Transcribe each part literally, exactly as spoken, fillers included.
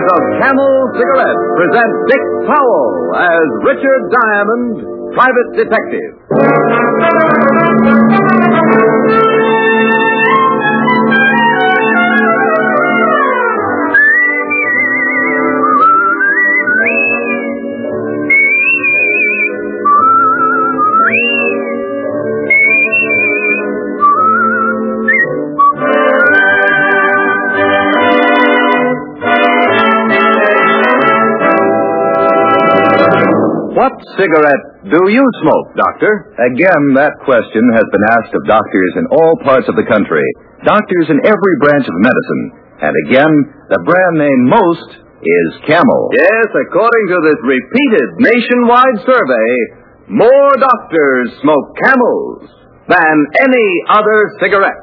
of Camel Cigarettes present Dick Powell as Richard Diamond, Private Detective. What cigarette do you smoke, Doctor? Again, that question has been asked of doctors in all parts of the country, doctors in every branch of medicine. And again, the brand name most is Camel. Yes, according to this repeated nationwide survey, more doctors smoke Camels than any other cigarette.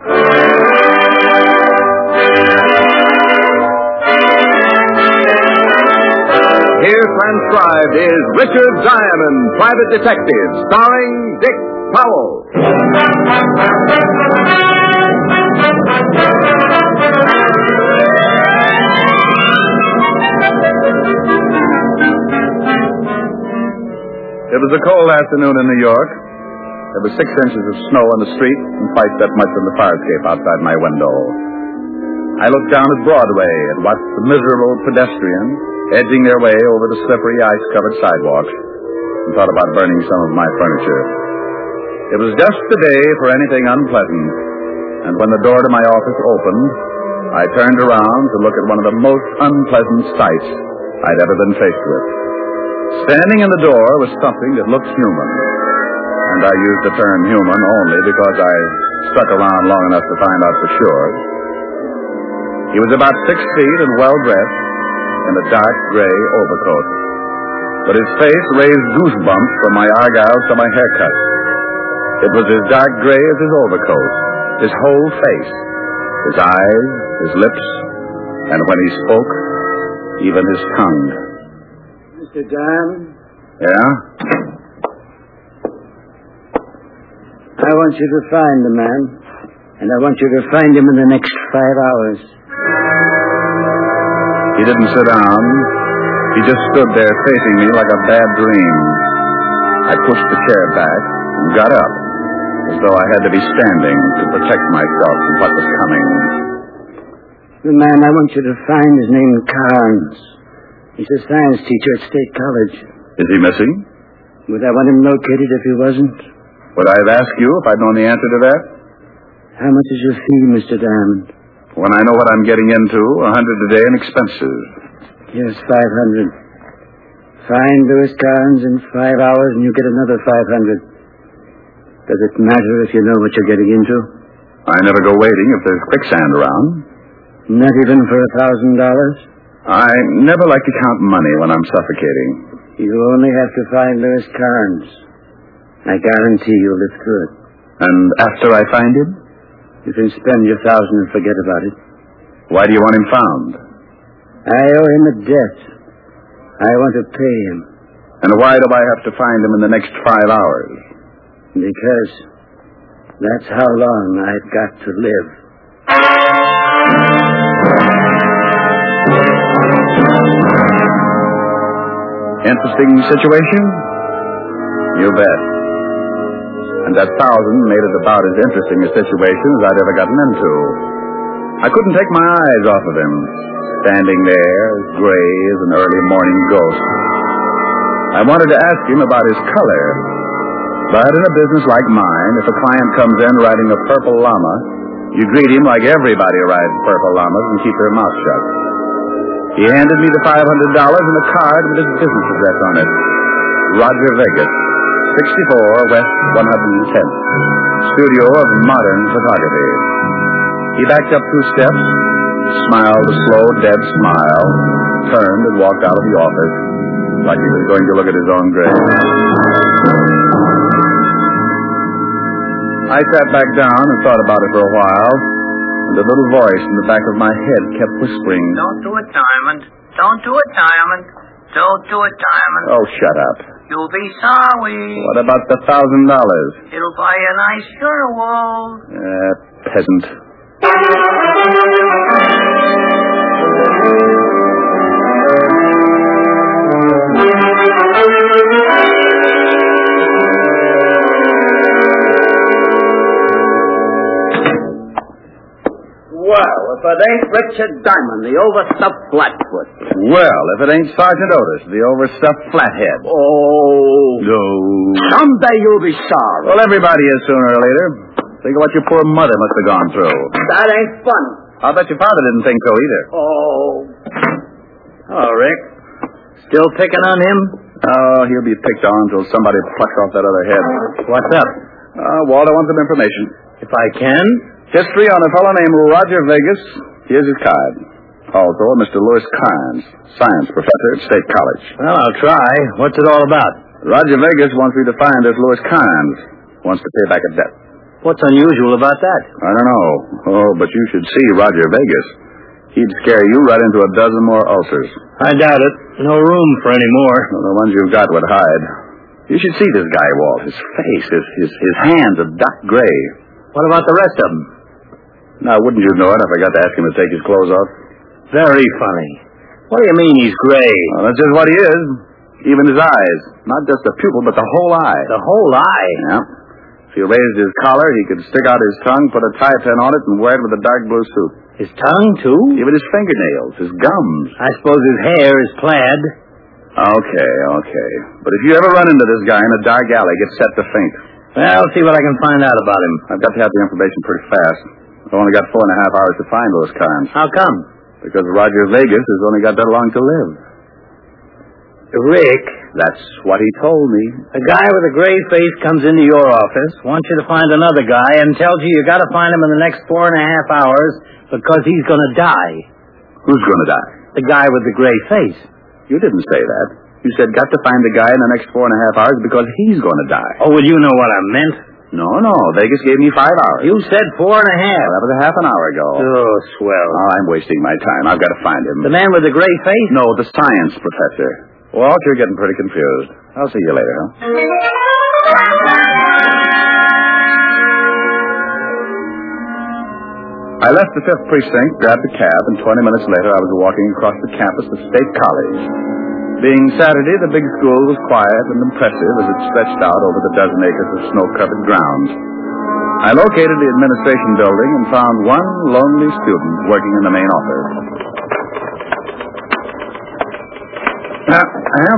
Here transcribed is Richard Diamond, Private Detective, starring Dick Powell. It was a cold afternoon in New York. There were six inches of snow on the street and twice that much on the fire escape outside my window. I looked down at Broadway and watched the miserable pedestrians edging their way over the slippery, ice-covered sidewalks, and thought about burning some of my furniture. It was just the day for anything unpleasant, and when the door to my office opened, I turned around to look at one of the most unpleasant sights I'd ever been faced with. Standing in the door was something that looked human, and I use the term human only because I stuck around long enough to find out for sure. He was about six feet and well-dressed, in a dark gray overcoat. But his face raised goosebumps from my argyle to my haircut. It was as dark gray as his overcoat, his whole face, his eyes, his lips, and when he spoke, even his tongue. Mister Diamond? Yeah? I want you to find the man, and I want you to find him in the next five hours. He didn't sit down. He just stood there facing me like a bad dream. I pushed the chair back and got up, as though I had to be standing to protect myself from what was coming. The man I want you to find is named Carnes. He's a science teacher at State College. Is he missing? Would I want him located if he wasn't? Would I have asked you if I'd known the answer to that? How much is your fee, Mister Diamond? When I know what I'm getting into, a hundred a day in expenses. Here's five hundred. Find Louis Carnes in five hours and you get another five hundred. Does it matter if you know what you're getting into? I never go waiting if there's quicksand around. Not even for a thousand dollars? I never like to count money when I'm suffocating. You only have to find Louis Carnes. I guarantee you'll live through it. And after I find him? You can spend your thousand and forget about it. Why do you want him found? I owe him a debt. I want to pay him. And why do I have to find him in the next five hours? Because that's how long I've got to live. Interesting situation? You bet. And that thousand made it about as interesting a situation as I'd ever gotten into. I couldn't take my eyes off of him, standing there as gray as an early morning ghost. I wanted to ask him about his color, but in a business like mine, if a client comes in riding a purple llama, you greet him like everybody rides purple llamas and keep their mouth shut. He handed me the five hundred dollars and a card with his business address on it. Roger Vegas, sixty-four West one hundred tenth, studio of modern photography. He backed up two steps, smiled a slow, dead smile, turned and walked out of the office like he was going to look at his own grave. I sat back down and thought about it for a while, and a little voice in the back of my head kept whispering, "Don't do it, Diamond. Don't do it, Diamond. Don't do it, Diamond. Oh, shut up. You'll be sorry. What about the thousand dollars? It'll buy you a nice funeral." Uh, peasant. Well, if it ain't Richard Diamond, the overstuffed flatfoot. Well, if it ain't Sergeant Otis, the overstuffed flathead. Oh. No. Someday you'll be sorry. Well, everybody is sooner or later. Think of what your poor mother must have gone through. That ain't funny. I'll bet your father didn't think so either. Oh. Oh, Rick. Still picking on him? Oh, he'll be picked on until somebody plucks off that other head. What's up? Uh, Walter wants some information. If I can. History on a fellow named Roger Vegas. Here's his card. Also, Mister Lewis Carnes, science professor at State College. Well, I'll try. What's it all about? Roger Vegas wants me to find this Lewis Carnes. Wants to pay back a debt. What's unusual about that? I don't know. Oh, but you should see Roger Vegas. He'd scare you right into a dozen more ulcers. I doubt it. No room for any more. Well, the ones you've got would hide. You should see this guy, Walt. His face, his, his, his hands are duck gray. What about the rest of them? Now, wouldn't you know it if I got to ask him to take his clothes off? Very funny. What do you mean he's gray? Well, that's just what he is. Even his eyes. Not just the pupil, but the whole eye. The whole eye? Yeah. If he raised his collar, he could stick out his tongue, put a tie pin on it, and wear it with a dark blue suit. His tongue, too? Even his fingernails, his gums. I suppose his hair is plaid. Okay, okay. But if you ever run into this guy in a dark alley, get set to faint. Well, I'll see what I can find out about him. I've got to have the information pretty fast. I've only got four and a half hours to find Lewis Carnes. How come? Because Roger Vegas has only got that long to live. Rick. That's what he told me. A guy with a gray face comes into your office, wants you to find another guy, and tells you you got to find him in the next four and a half hours because he's going to die. Who's going to die? The guy with the gray face. You didn't say that. You said got to find the guy in the next four and a half hours because he's going to die. Oh, well, you know what I meant. No, no. Vegas gave me five hours. You said four and a half. Well, that was a half an hour ago. Oh, swell. Oh, I'm wasting my time. I've got to find him. The man with the gray face? No, the science professor. Walt, you're getting pretty confused. I'll see you later, huh? I left the fifth precinct, grabbed a cab, and twenty minutes later I was walking across the campus of State College. Being Saturday, the big school was quiet and impressive as it stretched out over the dozen acres of snow-covered grounds. I located the administration building and found one lonely student working in the main office. Uh, Ann?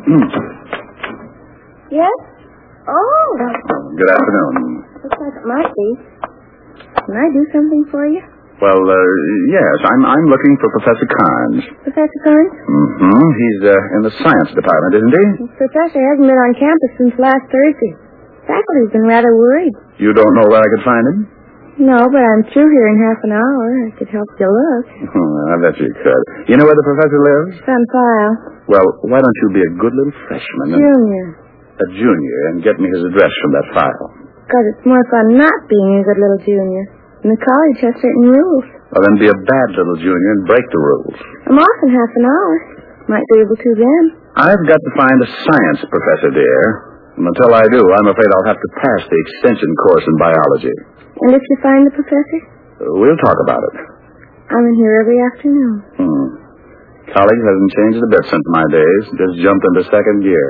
Yes? Oh, Good afternoon. looks like it might be. Can I do something for you? Well, uh, yes, I'm I'm looking for Professor Carnes. Professor Carnes? Mm-hmm. He's uh, in the science department, isn't he? The professor hasn't been on campus since last Thursday. Faculty's been rather worried. You don't know where I could find him? No, but I'm through here in half an hour. I could help you look. I bet you could. You know where the professor lives? It's on file. Well, why don't you be a good little freshman and Junior. a junior and get me his address from that file? Because it's more fun not being a good little junior. And the college has certain rules. Well, then be a bad little junior and break the rules. I'm off in half an hour. Might be able to then. I've got to find a science professor, dear. And until I do, I'm afraid I'll have to pass the extension course in biology. And if you find the professor? We'll talk about it. I'm in here every afternoon. Hmm. College hasn't changed a bit since my days. Just jumped into second gear.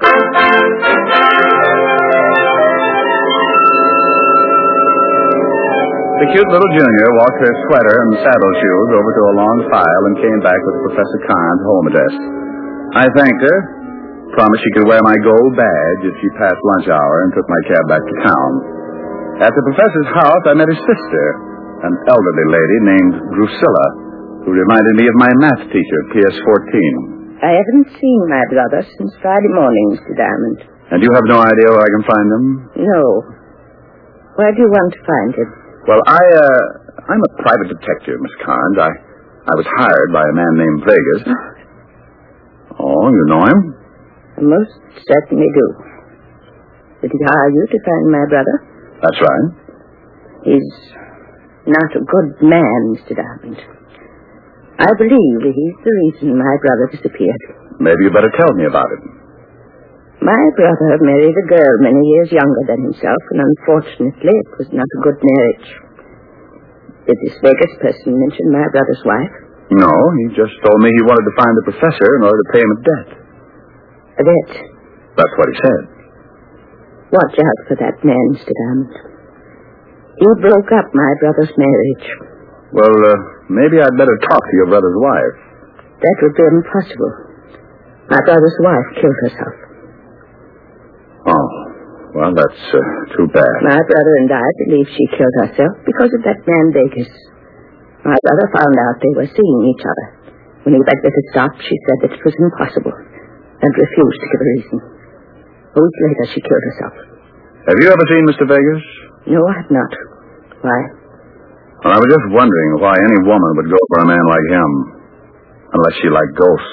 The cute little junior walked her sweater and saddle shoes over to a long file and came back with Professor Carnes' home address. I thanked her, promised she could wear my gold badge if she passed lunch hour, and took my cab back to town. At the professor's house, I met his sister, an elderly lady named Drusilla, who reminded me of my math teacher, P S fourteen. I haven't seen my brother since Friday morning, Mister Diamond. And you have no idea where I can find him? No. Where do you want to find him? Well, I, uh, I'm a private detective, Miss Carnes. I, I was hired by a man named Vegas. Oh, you know him? I most certainly do. Did he hire you to find my brother? That's right. He's not a good man, Mister Diamond. I believe he's the reason my brother disappeared. Maybe you better tell me about it. My brother married a girl many years younger than himself, and unfortunately it was not a good marriage. Did this Vegas person mention my brother's wife? No, he just told me he wanted to find the professor in order to pay him a debt. A debt? That's what he said. Watch out for that man, Mister Diamond. He broke up my brother's marriage. Well, uh, maybe I'd better talk to your brother's wife. That would be impossible. My brother's wife killed herself. Oh, well, that's uh, too bad. My brother and I believe she killed herself because of that man Vegas. My brother found out they were seeing each other. When he begged her to stop, she said that it was impossible and refused to give a reason. A week later, she killed herself. Have you ever seen Mister Vegas? No, I have not. Why? Well, I was just wondering why any woman would go for a man like him, unless she liked ghosts.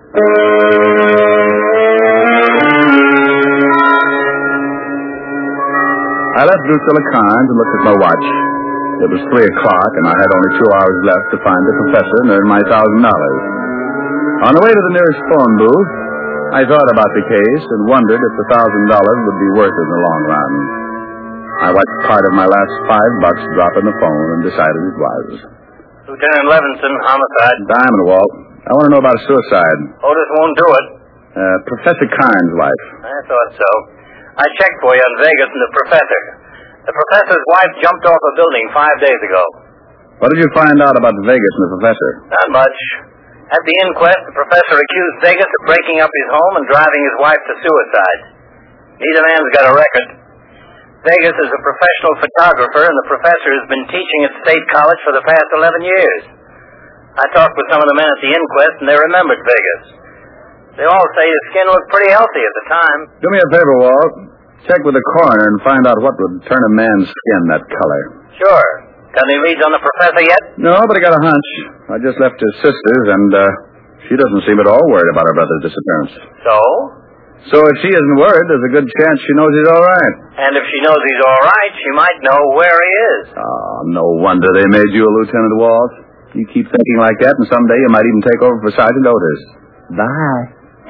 I left Drusilla Carnes and looked at my watch. It was three o'clock, and I had only two hours left to find the professor and earn my thousand dollars. On the way to the nearest phone booth, I thought about the case and wondered if the thousand dollars would be worth it in the long run. I watched part of my last five bucks drop in the phone and decided it was. Lieutenant Levinson, homicide. Diamond, Walt. I want to know about a suicide. Otis won't do it. Uh, Professor Carnes' wife. I thought so. I checked for you on Vegas and the professor. The professor's wife jumped off a building five days ago. What did you find out about Vegas and the professor? Not much. At the inquest, the professor accused Vegas of breaking up his home and driving his wife to suicide. Neither man's got a record. Vegas is a professional photographer, and the professor has been teaching at State College for the past eleven years. I talked with some of the men at the inquest, and they remembered Vegas. They all say his skin looked pretty healthy at the time. Do me a favor, Walt. Check with the coroner and find out what would turn a man's skin that color. Sure. Got any leads on the professor yet? No, but I got a hunch. I just left his sister's, and uh, she doesn't seem at all worried about her brother's disappearance. So? So if she isn't worried, there's a good chance she knows he's all right. And if she knows he's all right, she might know where he is. Oh, no wonder they made you a Lieutenant Walt. You keep thinking like that, and someday you might even take over for Sergeant Otis. Bye.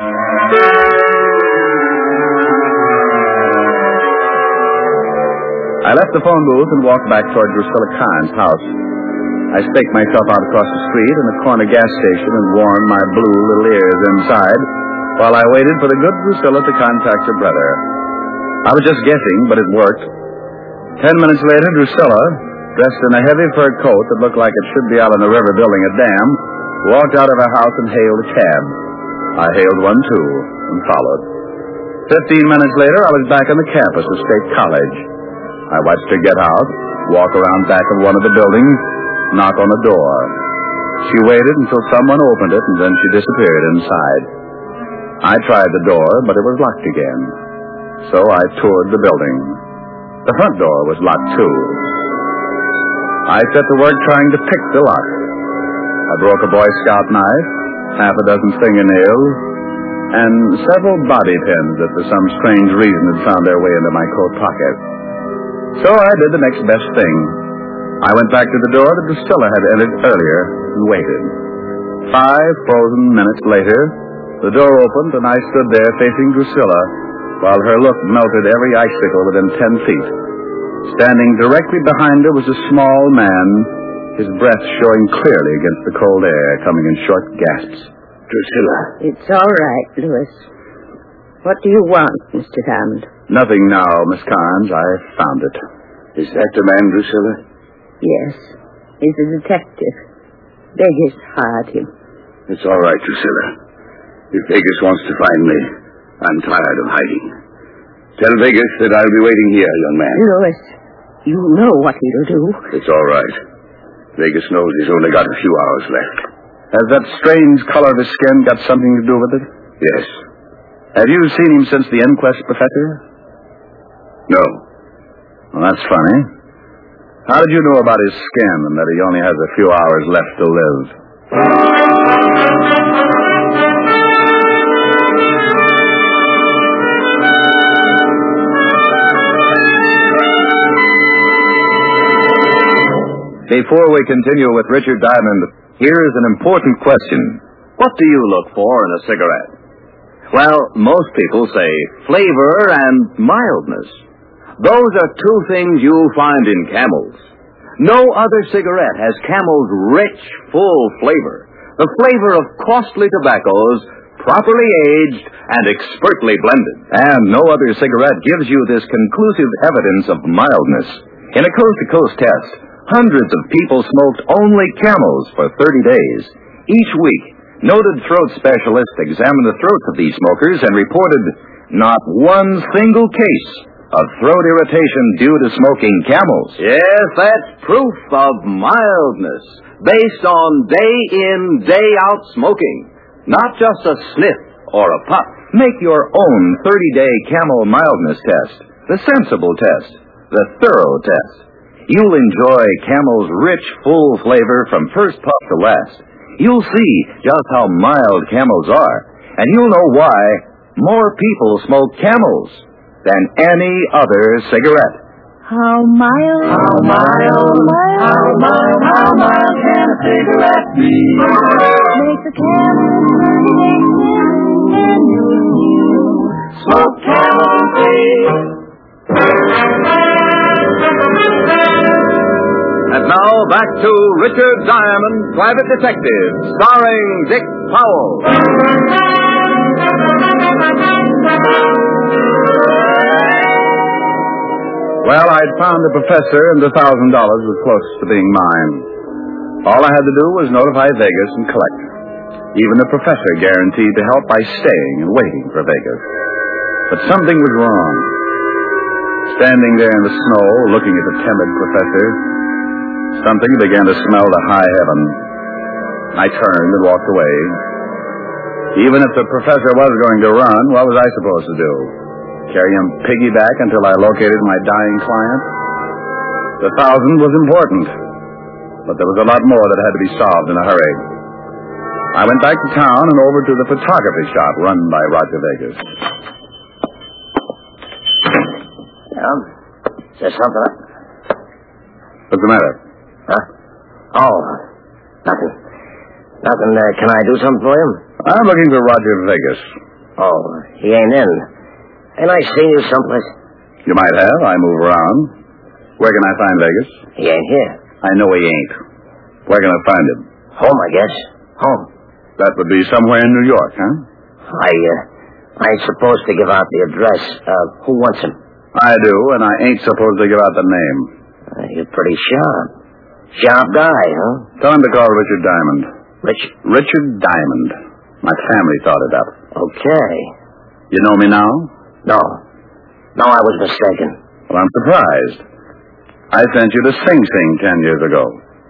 I left the phone booth and walked back toward Drusilla Carnes' house. I staked myself out across the street in a corner gas station and warmed my blue little ears inside while I waited for the good Drusilla to contact her brother. I was just guessing, but it worked. Ten minutes later, Drusilla, dressed in a heavy fur coat that looked like it should be out on the river building a dam, walked out of her house and hailed a cab. I hailed one, too, and followed. Fifteen minutes later, I was back on the campus of State College. I watched her get out, walk around back of one of the buildings, knock on the door. She waited until someone opened it, and then she disappeared inside. I tried the door, but it was locked again. So I toured the building. The front door was locked, too. I set to work trying to pick the lock. I broke a Boy Scout knife, half a dozen fingernails, and several bobby pins that for some strange reason had found their way into my coat pocket. So I did the next best thing. I went back to the door that Drusilla had entered earlier and waited. Five frozen minutes later, the door opened and I stood there facing Drusilla while her look melted every icicle within ten feet. Standing directly behind her was a small man, his breath showing clearly against the cold air, coming in short gasps. Drusilla. It's all right, Louis. What do you want, Mister Hammond? Nothing now, Miss Carnes. I found it. Is that the man, Drusilla? Yes. He's a detective. Vegas hired him. It's all right, Drusilla. If Vegas wants to find me, I'm tired of hiding. Tell Vegas that I'll be waiting here, young man. Louis, you know what he'll do. It's all right. Vegas knows he's only got a few hours left. Has that strange color of his skin got something to do with it? Yes. Have you seen him since the inquest, Professor? No. Well, that's funny. How did you know about his skin and that he only has a few hours left to live? Before we continue with Richard Diamond, here is an important question. What do you look for in a cigarette? Well, most people say flavor and mildness. Those are two things you'll find in Camels. No other cigarette has Camel's rich, full flavor. The flavor of costly tobaccos, properly aged and expertly blended. And no other cigarette gives you this conclusive evidence of mildness. In a coast-to-coast test, hundreds of people smoked only Camels for thirty days. Each week, noted throat specialists examined the throats of these smokers and reported not one single case of throat irritation due to smoking Camels. Yes, that's proof of mildness, based on day-in, day-out smoking, not just a sniff or a puff. Make your own thirty-day Camel mildness test, the sensible test, the thorough test. You'll enjoy Camel's rich, full flavor from first puff to last. You'll see just how mild Camels are, and you'll know why more people smoke Camels than any other cigarette. How mild, how mild, how mild, how mild can a cigarette be? Make the Camel and you smoke Camel free. And now back to Richard Diamond, Private Detective, starring Dick Powell. Well, I'd found the professor, and the thousand dollars was close to being mine. All I had to do was notify Vegas and collect. Even the professor guaranteed to help by staying and waiting for Vegas. But something was wrong. Standing there in the snow, looking at the timid professor, something began to smell to high heaven. I turned and walked away. Even if the professor was going to run, what was I supposed to do? Carry him piggyback until I located my dying client? The thousand was important, but there was a lot more that had to be solved in a hurry. I went back to town and over to the photography shop run by Roger Vegas. Yeah? Is there something up? What's the matter? Huh? Oh, nothing. Nothing. Uh, can I do something for him? I'm looking for Roger Vegas. Oh, he ain't in. Ain't I seen you someplace? You might have. I move around. Where can I find Vegas? He ain't here. I know he ain't. Where can I find him? Home, I guess. Home. That would be somewhere in New York, huh? I, uh, I ain't supposed to give out the address. Uh, who wants him? I do, and I ain't supposed to give out the name. Uh, you're pretty sharp. Sharp guy, huh? Tell him to call Richard Diamond. Rich? Richard Diamond. My family thought it up. Okay. You know me now? No. No, I was mistaken. Well, I'm surprised. I sent you to Sing Sing ten years ago.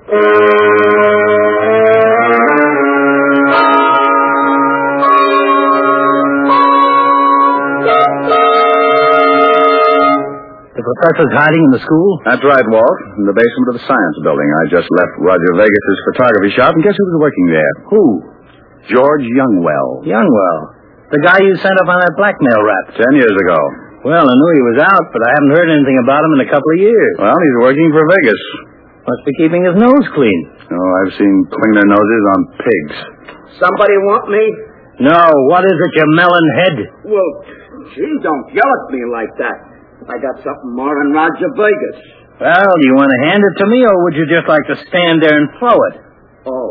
The professor's hiding in the school? That's right, Walt. In the basement of the science building. I just left Roger Vegas' photography shop, and guess who was working there? Who? George Youngwell. Youngwell. The guy you sent up on that blackmail rap. Ten years ago. Well, I knew he was out, but I haven't heard anything about him in a couple of years. Well, he's working for Vegas. Must be keeping his nose clean. Oh, I've seen clean their noses on pigs. Somebody want me? No, what is it, you melon head? Well, gee, don't yell at me like that. I got something more than Roger Vegas. Well, do you want to hand it to me, or would you just like to stand there and throw it? Oh.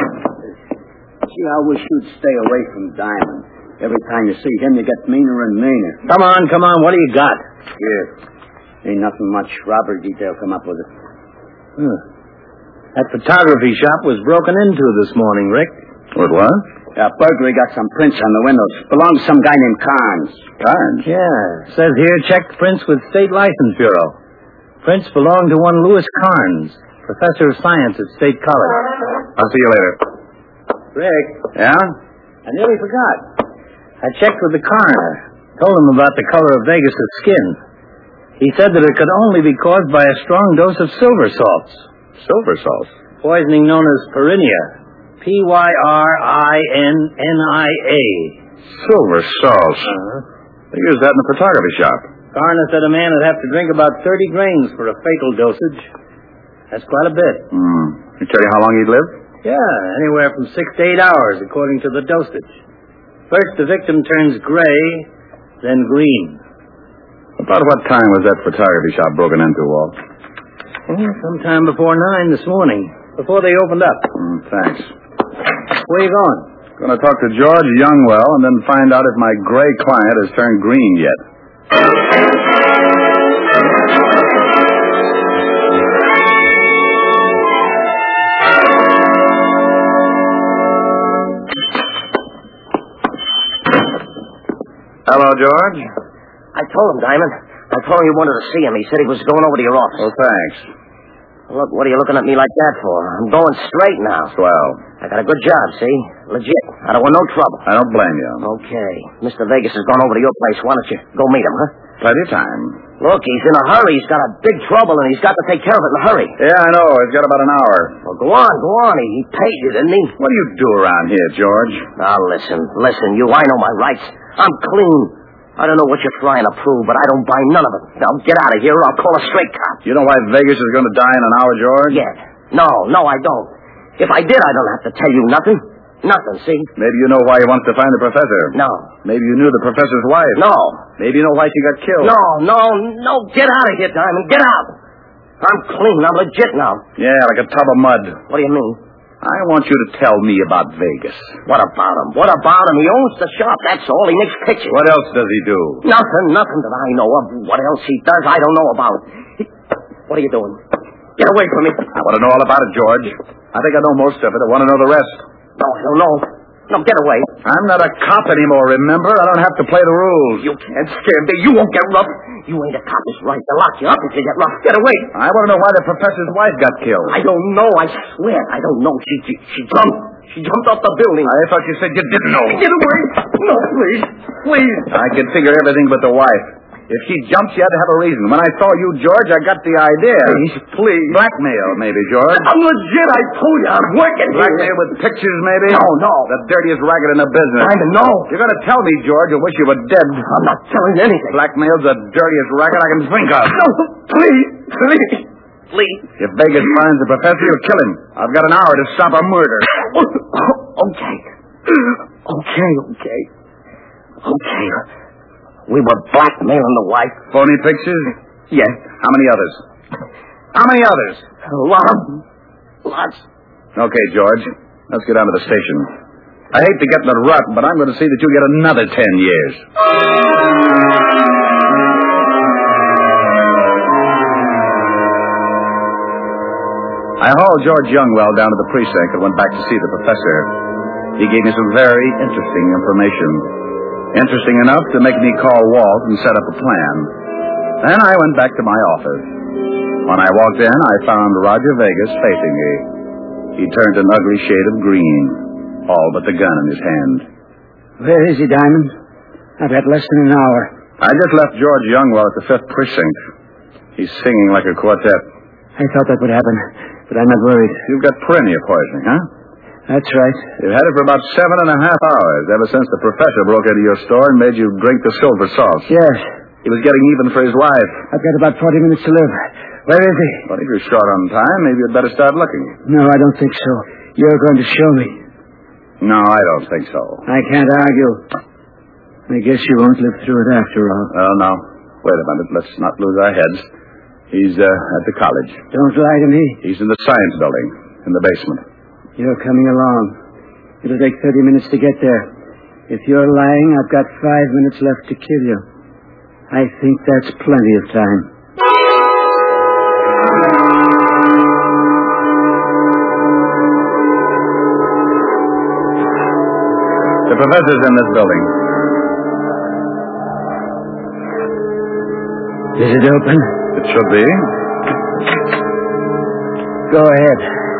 Gee, I wish you'd stay away from Diamond. Every time you see him, you get meaner and meaner. Come on, come on, what do you got? Here. Ain't nothing much. Robbery detail come up with it. Huh. That photography shop was broken into this morning, Rick. What, what? Uh, burglary got some prints on the windows. Belongs to some guy named Carnes. Carnes? Yeah. Says here, checked prints with State License Bureau. Prints belong to one Louis Carnes, professor of science at State College. I'll see you later. Rick. Yeah? I nearly forgot. I checked with the coroner. Told him about the color of Vegas' skin. He said that it could only be caused by a strong dose of silver salts. Silver salts? Poisoning known as pyrinia. P Y R I N N I A. Silver salts? Uh-huh. They use that in the photography shop. Coroner said a man would have to drink about thirty grains for a fatal dosage. That's quite a bit. Hmm. He tell you how long he'd live? Yeah, anywhere from six to eight hours, according to the dosage. First, the victim turns gray, then green. About what time was that photography shop broken into, Walt? Oh, sometime before nine this morning, before they opened up. Mm, thanks. Where you going? Going to talk to George Youngwell and then find out if my gray client has turned green yet. Hello, George. I told him, Diamond. I told him you wanted to see him. He said he was going over to your office. Oh, thanks. Look, what are you looking at me like that for? I'm going straight now. Swell. I got a good job, see? Legit. I don't want no trouble. I don't blame you. Okay. Mister Vegas has gone over to your place. Why don't you go meet him, huh? Plenty of time. Look, he's in a hurry. He's got a big trouble, and he's got to take care of it in a hurry. Yeah, I know. He's got about an hour. Well, go on, go on. He, he paid you, didn't he? What do you do around here, George? Now, listen, listen, you. I know my rights. I'm clean. I don't know what you're trying to prove, but I don't buy none of it. Now, get out of here, or I'll call a straight cop. You know why Vegas is going to die in an hour, George? Yeah. No, no, I don't. If I did, I don't have to tell you nothing. Nothing, see? Maybe you know why he wants to find the professor. No. Maybe you knew the professor's wife. No. Maybe you know why she got killed. No, no, no. Get out of here, Diamond. Get out. I'm clean. I'm legit now. Yeah, like a tub of mud. What do you mean? I want you to tell me about Vegas. What about him? What about him? He owns the shop, that's all. He makes pictures. What else does he do? Nothing, nothing that I know of. What else he does, I don't know about. He... What are you doing? Get away from me. I want to know all about it, George. I think I know most of it. I want to know the rest. No, I don't know. No, get away. I'm not a cop anymore, remember? I don't have to play the rules. You can't scare me. You won't get rough. You ain't a cop. It's right to lock you up if you get rough. Get away. I want to know why the professor's wife got killed. I don't know. I swear. I don't know. She, she, she jumped. She jumped off the building. I thought you said you didn't know. Get away. No, please. Please. I can figure everything but the wife. If she jumped, she had to have a reason. When I saw you, George, I got the idea. Please, please. Blackmail, maybe, George. I'm legit, I told you. I'm working here. Blackmail with pictures, maybe? No, no. The dirtiest racket in the business. I know. You're going to tell me, George, you wish you were dead. I'm not telling you anything. Blackmail's the dirtiest racket I can think of. No, please, please, please. If Vegas finds the professor, you'll kill him. I've got an hour to stop a murder. Okay. Okay, okay. Okay. We were blackmailing the wife. Phony pictures? Yes. How many others? How many others? Lots. Lots. Okay, George. Let's get down to the station. I hate to get in a rut, but I'm going to see that you get another ten years. I hauled George Youngwell down to the precinct and went back to see the professor. He gave me some very interesting information. Interesting enough to make me call Walt and set up a plan. Then I went back to my office. When I walked in, I found Roger Vegas facing me. He turned an ugly shade of green, all but the gun in his hand. Where is he, Diamond? I've had less than an hour. I just left George Youngwell at the fifth precinct. He's singing like a quartet. I thought that would happen, but I'm not worried. You've got perennial poisoning, huh? That's right. You've had it for about seven and a half hours, ever since the professor broke into your store and made you drink the silver sauce. Yes. He was getting even for his wife. I've got about forty minutes to live. Where is he? Well, if you're short on time, maybe you'd better start looking. No, I don't think so. You're going to show me. No, I don't think so. I can't argue. I guess you won't live through it after all. Oh, no. Wait a minute. Let's not lose our heads. He's uh, at the college. Don't lie to me. He's in the science building, in the basement. You're coming along. It'll take thirty minutes to get there. If you're lying, I've got five minutes left to kill you. I think that's plenty of time. The professor's in this building. Is it open? It should be. Go ahead.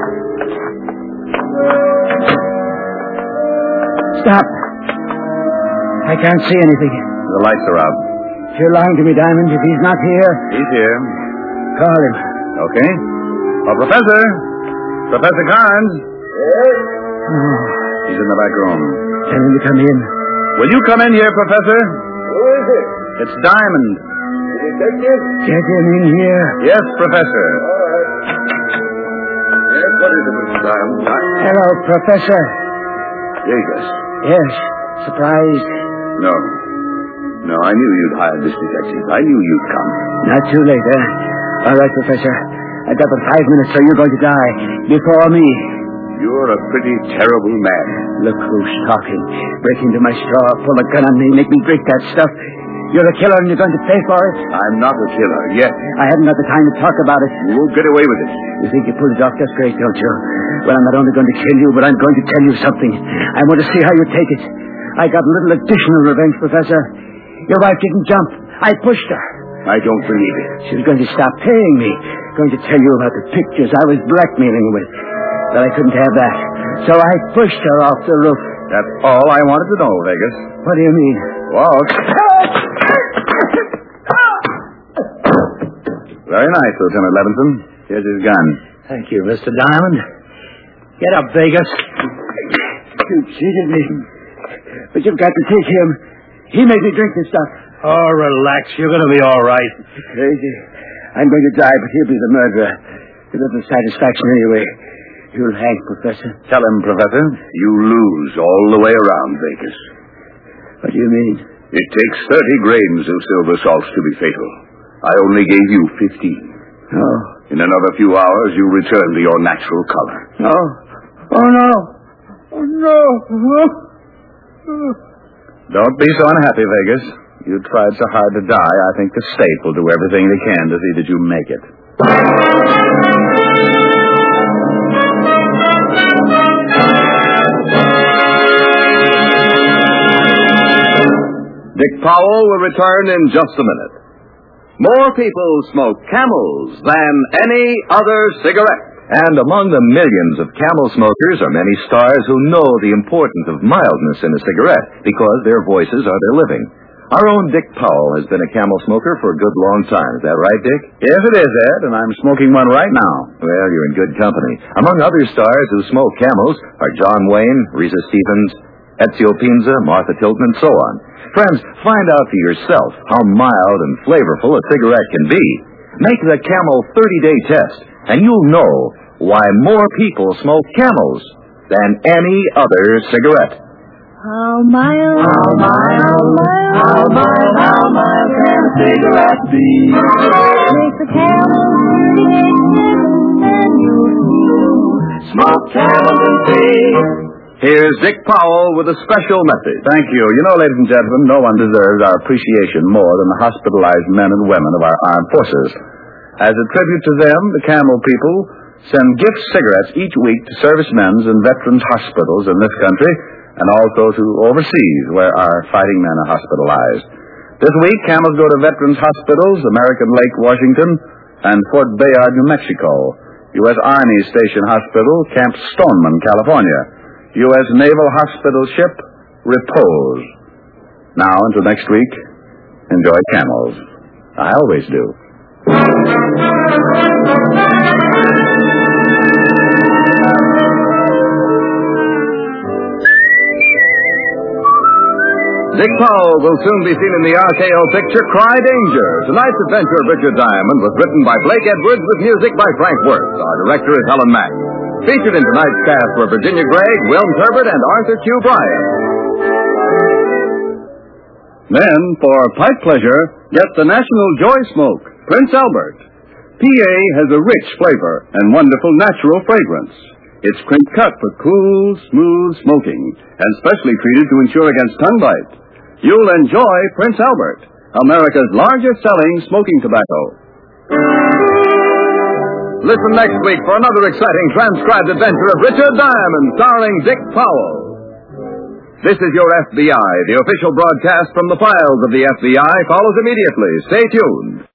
Stop. I can't see anything. The lights are out. You're lying to me, Diamond. If he's not here... He's here. Call him. Okay. Oh, Professor. Professor Carnes. Yes? Oh. He's in the back room. Tell him to come in. Will you come in here, Professor? Who is it? It's Diamond. The detective? Get him in here. Yes, Professor. All right. Yes, what is it, Mister Diamond? I... Hello, Professor. Vegas. Yes. Surprised? No. No, I knew you'd hired this detective. I knew you'd come. Not too late, eh? All right, Professor. I've got but five minutes, so you're going to die. Before me. You're a pretty terrible man. Look who's talking. Break into my store, pull a gun on me, make me drink that stuff. You're a killer and you're going to pay for it? I'm not a killer, yet. I haven't got the time to talk about it. You won't get away with it. You think you pulled it off just great, don't you? Well, I'm not only going to kill you, but I'm going to tell you something. I want to see how you take it. I got a little additional revenge, Professor. Your wife didn't jump. I pushed her. I don't believe it. She was going to stop paying me. Going to tell you about the pictures I was blackmailing her with. But I couldn't have that. So I pushed her off the roof. That's all I wanted to know, Vegas. What do you mean? Walsh. Very nice, Lieutenant Levinson. Here's his gun. Thank you, Mister Diamond. Get up, Vegas. You cheated me. But you've got to take him. He made me drink this stuff. Oh, relax. You're going to be all right. Crazy. I'm going to die, but he'll be the murderer. It was a satisfaction anyway. You'll hang, Professor. Tell him, Professor. You lose all the way around, Vegas. What do you mean? It takes thirty grains of silver salts to be fatal. I only gave you fifteen. Oh. In another few hours, you return to your natural color. No. Oh, no. Oh, no. Don't be so unhappy, Vegas. You tried so hard to die, I think the state will do everything they can to see that you make it. Dick Powell will return in just a minute. More people smoke Camels than any other cigarette. And among the millions of Camel smokers are many stars who know the importance of mildness in a cigarette because their voices are their living. Our own Dick Powell has been a Camel smoker for a good long time. Is that right, Dick? Yes, it is, Ed, and I'm smoking one right now. Well, you're in good company. Among other stars who smoke Camels are John Wayne, Risa Stevens, Ezio Pinza, Martha Tilton, and so on. Friends, find out for yourself how mild and flavorful a cigarette can be. Make the Camel thirty-day test, and you'll know why more people smoke Camels than any other cigarette. How mild, how mild, how mild, how mild can a cigarette be? Make the Camel thirty-day test, and you'll smoke Camels and see. Here's Dick Powell with a special message. Thank you. You know, ladies and gentlemen, no one deserves our appreciation more than the hospitalized men and women of our armed forces. As a tribute to them, the Camel people send gift cigarettes each week to servicemen's and veterans' hospitals in this country, and also to overseas where our fighting men are hospitalized. This week, Camels go to veterans' hospitals, American Lake, Washington, and Fort Bayard, New Mexico, U S Army Station Hospital, Camp Stoneman, California, U S Naval Hospital Ship, Repose. Now, until next week, enjoy Camels. I always do. Dick Powell will soon be seen in the R K O picture Cry Danger. Tonight's adventure of Richard Diamond was written by Blake Edwards with music by Frank Wirtz. Our director is Helen Mack. Featured in tonight's cast were Virginia Gregg, Wilm Turbot, and Arthur Q. Bryan. Then, for pipe pleasure, get the National Joy Smoke, Prince Albert. P A has a rich flavor and wonderful natural fragrance. It's crimp cut for cool, smooth smoking, and specially treated to ensure against tongue bite. You'll enjoy Prince Albert, America's largest selling smoking tobacco. Listen next week for another exciting transcribed adventure of Richard Diamond, starring Dick Powell. This is your F B I. The official broadcast from the files of the F B I follows immediately. Stay tuned.